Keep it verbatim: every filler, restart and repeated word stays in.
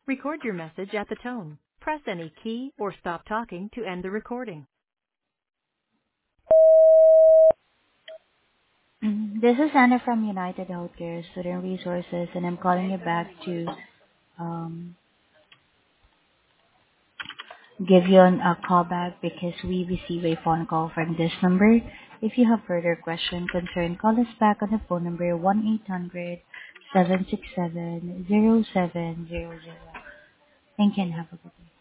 Record your message at the tone. Press any key or stop talking to end the recording. Mm, This is Anna from United Healthcare Student Resources, and I'm calling you back to um, give you an, a call back because we receive a phone call from this number. If you have further question, concern, call us back on the phone number one eight hundred seven six seven zero seven zero zero. Thank you and have a good day.